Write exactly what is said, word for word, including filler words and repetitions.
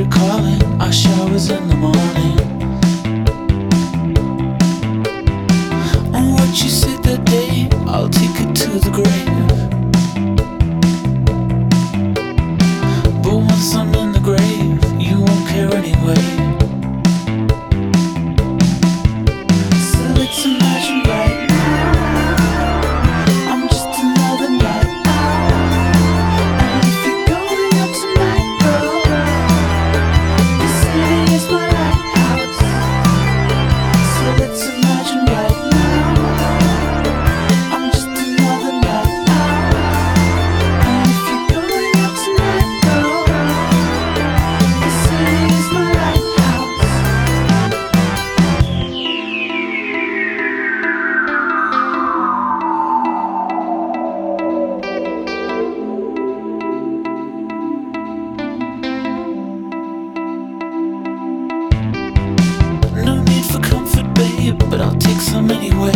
you're calling. Our showers in the morning. On what you said that day, I'll take it to the grave. But once I'm in the grave, you won't care anyway. So let's imagine right now I'm just another night out. And if you're going out tonight, girl, the city is my lighthouse. So let's imagine right now I'm just another night out. And if you're going out tonight, girl, the city is my lighthouse. No need for comfort, babe, but I'll take some anyway.